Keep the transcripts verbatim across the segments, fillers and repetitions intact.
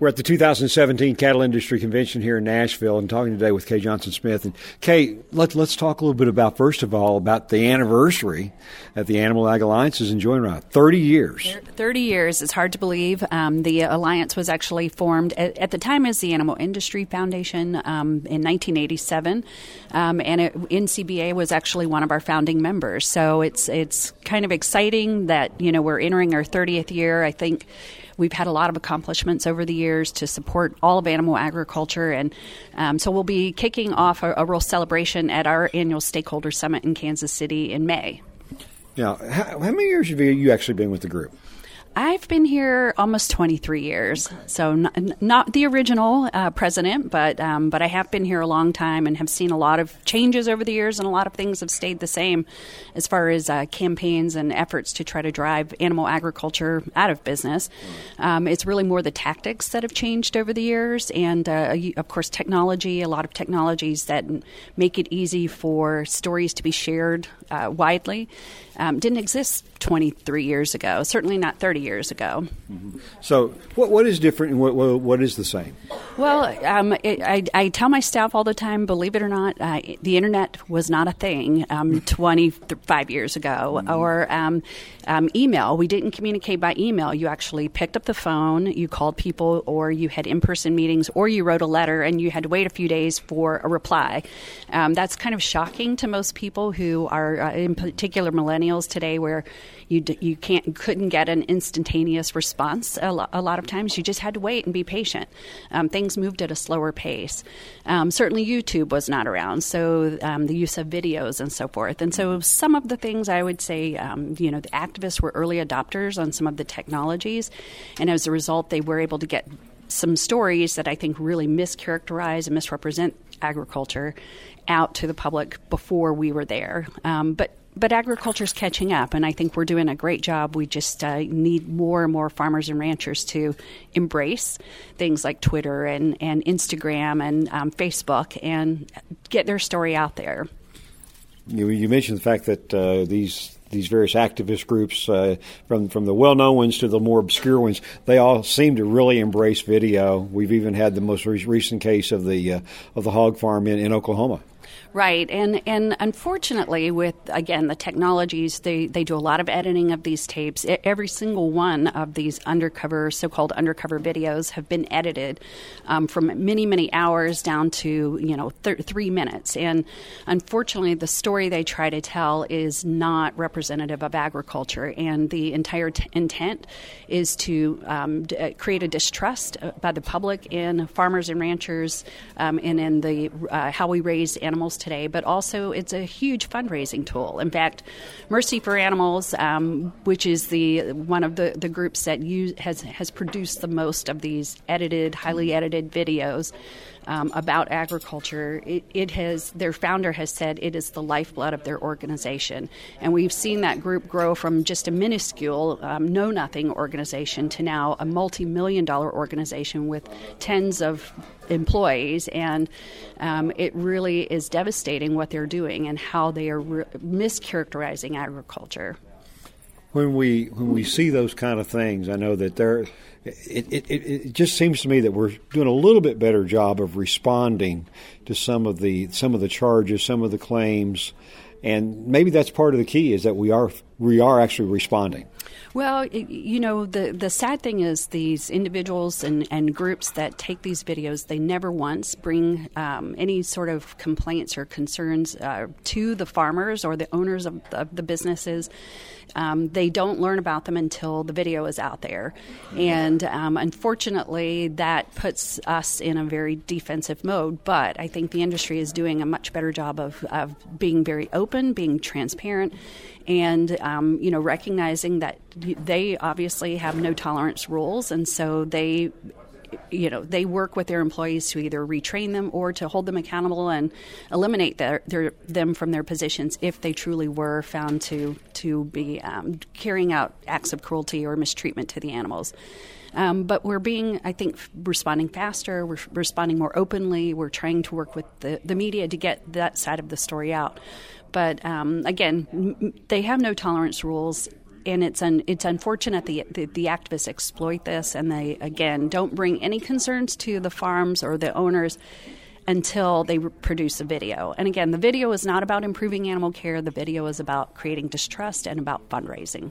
We're at the two thousand seventeen Cattle Industry Convention here in Nashville and talking today with Kay Johnson-Smith. And Kay, let, let's talk a little bit about, first of all, about the anniversary that the Animal Ag Alliance is enjoying around thirty years. thirty years. It's hard to believe. Um, the Alliance was actually formed at, at the time as the Animal Industry Foundation um, in nineteen eighty-seven. Um, and it, N C B A was actually one of our founding members. So it's it's kind of exciting that, you know, we're entering our thirtieth year. I think we've had a lot of accomplishments over the years to support all of animal agriculture, and um, so we'll be kicking off a, a real celebration at our annual Stakeholder Summit in Kansas City in May. Now, how, how many years have you actually been with the group? I've been here almost twenty-three years, so not, not the original uh, president, but um, but I have been here a long time and have seen a lot of changes over the years, and a lot of things have stayed the same as far as uh, campaigns and efforts to try to drive animal agriculture out of business. Um, it's really more the tactics that have changed over the years, and uh, of course technology, a lot of technologies that make it easy for stories to be shared uh, widely. Um, didn't exist twenty-three years ago, certainly not thirty years ago. Mm-hmm. So what what is different and what, what, what is the same? Well, um, it, I, I tell my staff all the time, believe it or not, uh, the Internet was not a thing um, twenty-five years ago. Mm-hmm. Or um, um, email. We didn't communicate by email. You actually picked up the phone, you called people, or you had in-person meetings, or you wrote a letter, and you had to wait a few days for a reply. Um, that's kind of shocking to most people who are, uh, in particular millennials today, where you d- you can't couldn't get an instantaneous response. A, lo- a lot of times, you just had to wait and be patient. Um, things moved at a slower pace. Um, certainly, YouTube was not around, so um, the use of videos and so forth. And so, some of the things I would say, um, you know, the activists were early adopters on some of the technologies, and as a result, they were able to get some stories that I think really mischaracterize and misrepresent agriculture out to the public before we were there. Um, but But agriculture's catching up, and I think we're doing a great job. We just uh, need more and more farmers and ranchers to embrace things like Twitter and, and Instagram and um, Facebook and get their story out there. You, you mentioned the fact that uh, these these various activist groups, uh, from from the well-known ones to the more obscure ones, they all seem to really embrace video. We've even had the most re- recent case of the uh, of the hog farm in, in Oklahoma. Right. And and unfortunately, with, again, the technologies, they, they do a lot of editing of these tapes. Every single one of these undercover, so-called undercover videos have been edited um, from many, many hours down to, you know, th- three minutes. And unfortunately, the story they try to tell is not representative of agriculture. And the entire t- intent is to um, d- create a distrust by the public in farmers and ranchers um, and in the uh, how we raise animals today, but also it's a huge fundraising tool. In fact, Mercy for Animals, um, which is the one of the, the groups that use, has has produced the most of these edited, highly edited videos um, about agriculture, it, it has their founder has said it is the lifeblood of their organization, and we've seen that group grow from just a minuscule, um, know-nothing organization to now a multi-million dollar organization with tens of employees, and um, it really is devastating what they're doing and how they are re- mischaracterizing agriculture. When we when we see those kind of things, I know that there, it, it, it just seems to me that we're doing a little bit better job of responding to some of the some of the charges, some of the claims, and maybe that's part of the key is that we are we are actually responding. Well, you know, the, the sad thing is these individuals and, and groups that take these videos, they never once bring um, any sort of complaints or concerns uh, to the farmers or the owners of the, of the businesses. Um, they don't learn about them until the video is out there. And um, unfortunately, that puts us in a very defensive mode. But I think the industry is doing a much better job of, of being very open, being transparent, and, um, you know, recognizing that they obviously have no tolerance rules. And so they, you know, they work with their employees to either retrain them or to hold them accountable and eliminate their, their, them from their positions if they truly were found to, to be um, carrying out acts of cruelty or mistreatment to the animals. Um, but we're being, I think, responding faster. We're responding more openly. We're trying to work with the, the media to get that side of the story out. But um, again, m- they have no tolerance rules. and it's un, it's unfortunate the, the the activists exploit this, and they again don't bring any concerns to the farms or the owners until they produce a video. And again, the video is not about improving animal care. The video is about creating distrust and about fundraising.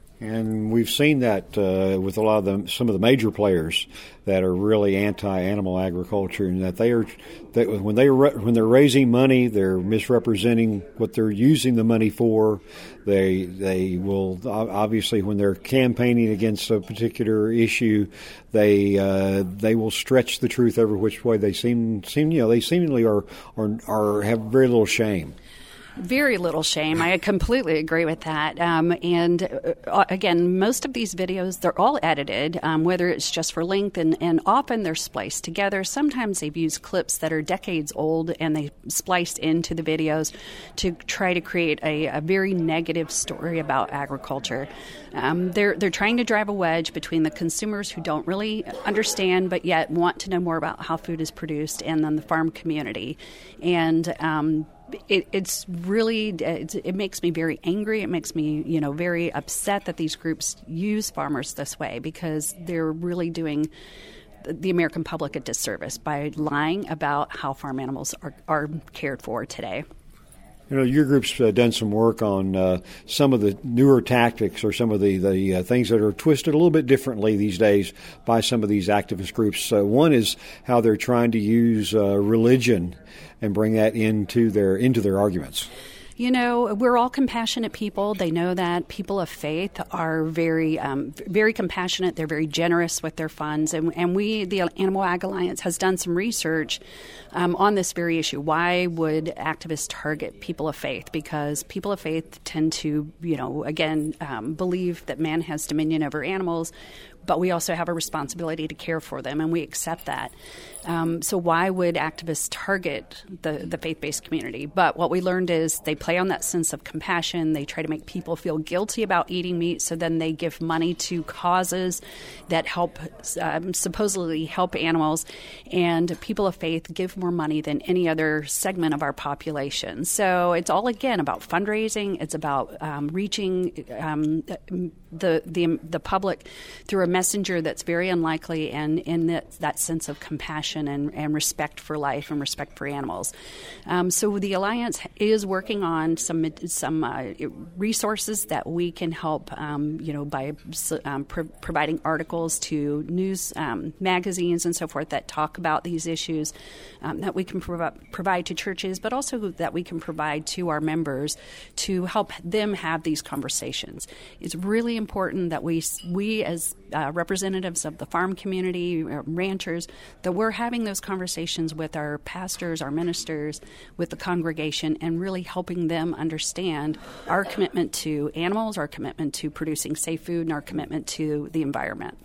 And we've seen that uh, with a lot of the, some of the major players that are really anti-animal agriculture, and that they are that when they when they're raising money, they're misrepresenting what they're using the money for. They they will obviously, when they're campaigning against a particular issue, they uh, they will stretch the truth every which way. They seem seem you know they seemingly are are, are have very little shame. Very little shame. I completely agree with that. Um, and uh, again, most of these videos, they're all edited, um, whether it's just for length, and, and often they're spliced together. Sometimes they've used clips that are decades old and they spliced into the videos to try to create a, a very negative story about agriculture. Um, they're they're trying to drive a wedge between the consumers who don't really understand but yet want to know more about how food is produced, and then the farm community. And um It, it's really, it's, it makes me very angry. It makes me, you know, very upset that these groups use farmers this way, because they're really doing the American public a disservice by lying about how farm animals are, are cared for today. You know, your group's uh, done some work on uh, some of the newer tactics, or some of the, the uh, things that are twisted a little bit differently these days by some of these activist groups. Uh, one is how they're trying to use uh, religion and bring that into their into their arguments. You know, we're all compassionate people. They know that. People of faith are very, um, very compassionate. They're very generous with their funds. And, and we, the Animal Ag Alliance, has done some research um, on this very issue. Why would activists target people of faith? Because people of faith tend to, you know, again, um, believe that man has dominion over animals, but we also have a responsibility to care for them, and we accept that. Um, so why would activists target the, the faith-based community? But what we learned is they play on that sense of compassion. They try to make people feel guilty about eating meat, so then they give money to causes that help, um, supposedly help animals, and people of faith give more money than any other segment of our population. So it's all, again, about fundraising. It's about um, reaching um, the, the the public through a messenger that's very unlikely, and in that, that sense of compassion and, and respect for life and respect for animals. Um, so the Alliance is working on some some uh, resources that we can help, um, you know, by um, pro- providing articles to news um, magazines and so forth that talk about these issues, um, that we can prov- provide to churches, but also that we can provide to our members to help them have these conversations. It's really important that we we as uh, representatives of the farm community, uh, ranchers, that we're having those conversations with our pastors, our ministers, with the congregation, and really helping them understand our commitment to animals, our commitment to producing safe food, and our commitment to the environment.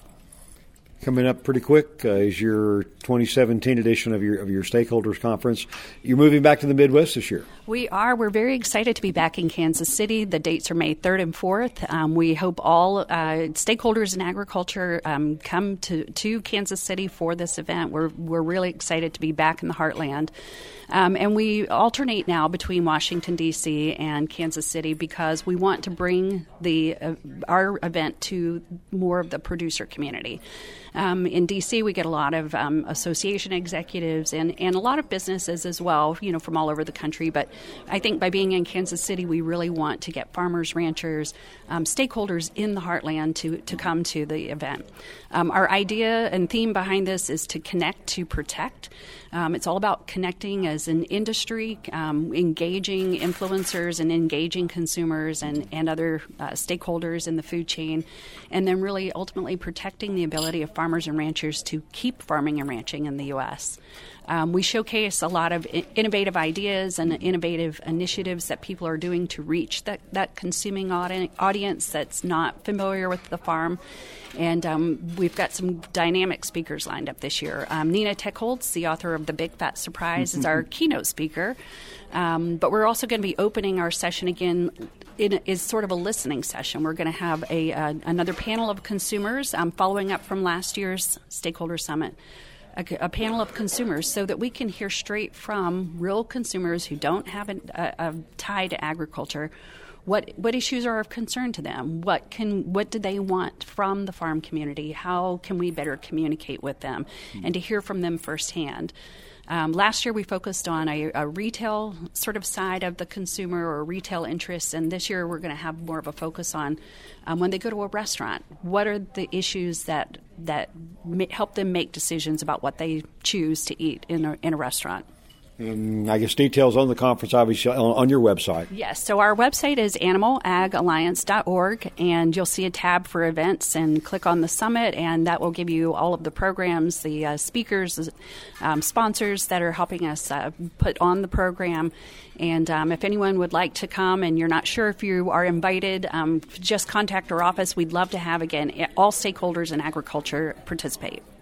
Coming up pretty quick uh, is your twenty seventeen edition of your of your stakeholders conference. You're moving back to the Midwest this year. We are. We're very excited to be back in Kansas City. The dates are May third and fourth. Um, we hope all uh, stakeholders in agriculture um, come to, to Kansas City for this event. We're we're really excited to be back in the heartland. Um, and we alternate now between Washington, D C and Kansas City because we want to bring the uh, our event to more of the producer community. Um, in D C, we get a lot of um, association executives and, and a lot of businesses as well, you know, from all over the country. But I think by being in Kansas City, we really want to get farmers, ranchers, um, stakeholders in the heartland to, to come to the event. Um, our idea and theme behind this is to connect to protect. Um, it's all about connecting as an industry, um, engaging influencers and engaging consumers and, and other uh, stakeholders in the food chain, and then really ultimately protecting the ability of farmers and ranchers to keep farming and ranching in the U S Um, we showcase a lot of innovative ideas and innovative initiatives that people are doing to reach that, that consuming audi- audience that's not familiar with the farm. And um, we've got some dynamic speakers lined up this year. Um, Nina Techholz, the author of The Big Fat Surprise, is our keynote speaker. Um, but we're also going to be opening our session again. It is sort of a listening session. We're going to have a uh, another panel of consumers um, following up from last year's Stakeholder Summit. A, a panel of consumers so that we can hear straight from real consumers who don't have a, a, a tie to agriculture what what issues are of concern to them? What can what do they want from the farm community? How can we better communicate with them, mm-hmm. and to hear from them firsthand? Um, last year we focused on a, a retail sort of side of the consumer or retail interests, and this year we're going to have more of a focus on um, when they go to a restaurant. What are the issues that that ma- help them make decisions about what they choose to eat in a, in a restaurant? And I guess details on the conference, obviously, on, on your website. Yes. So our website is animal ag alliance dot org, and you'll see a tab for events, and click on the summit, and that will give you all of the programs, the uh, speakers, um, sponsors that are helping us uh, put on the program. And um, if anyone would like to come and you're not sure if you are invited, um, just contact our office. We'd love to have, again, all stakeholders in agriculture participate.